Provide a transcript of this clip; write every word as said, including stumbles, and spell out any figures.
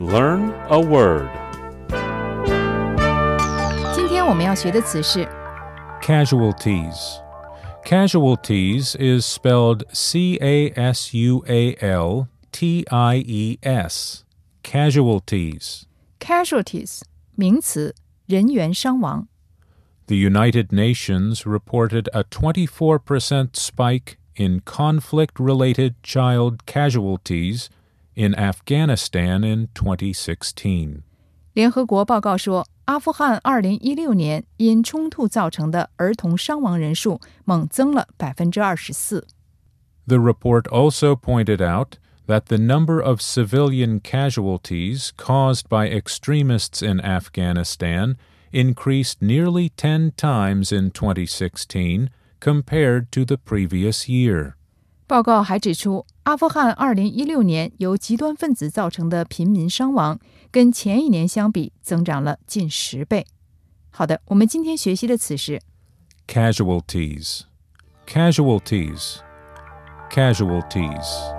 Learn a word. 今天我们要学的词是 Casualties. Casualties is spelled C A S U A L T I E S. Casualties. casualties 名词，人员伤亡。 The United Nations reported a twenty-four percent spike in conflict-related child casualties in Afghanistan in twenty sixteen. 联合国报告说，阿富汗二零一六年因冲突造成的儿童伤亡人数猛增了 百分之二十四。 The report also pointed out that the number of civilian casualties caused by extremists in Afghanistan increased nearly ten times in twenty sixteen compared to the previous year. 报告还指出，阿富汗二零一六年由极端分子造成的平民伤亡，跟前一年相比增长了近十倍。好的，我们今天学习的词是 Casualties. Casualties. Casualties.